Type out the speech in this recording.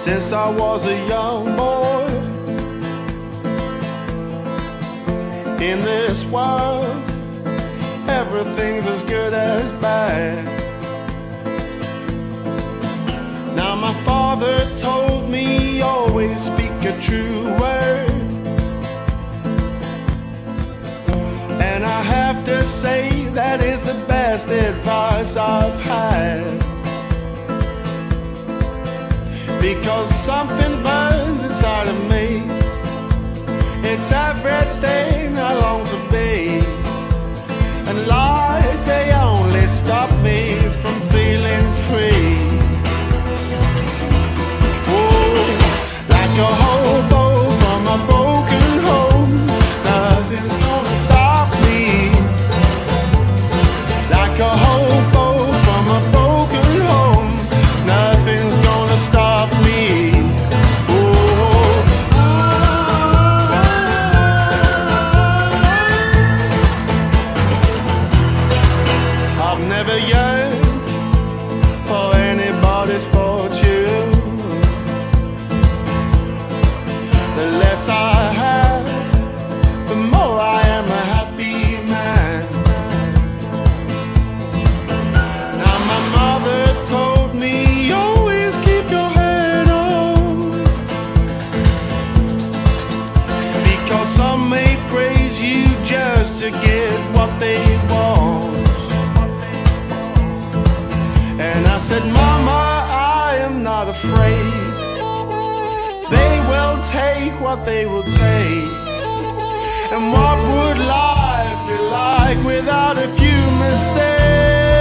since I was a young boy. In this world, everything's as good as bad. Now my father told me always speak a true word, and I have to say that is the best advice I've had. Because something burns inside of me, it's everything I long to be, and lies, they only stop me from feeling free. Oh, like a hobo from a broken home, nothing's gonna stop me. Like a hobo from a broken home, nothing's gonna stop me. I've never yearned for anybody's fortune. The less I have, the more I am a happy man. Now my mother told me, always keep your head on, because some may praise you just to get what they want. And I said, Mama, I am not afraid. They will take what they will take. And what would life be like without a few mistakes?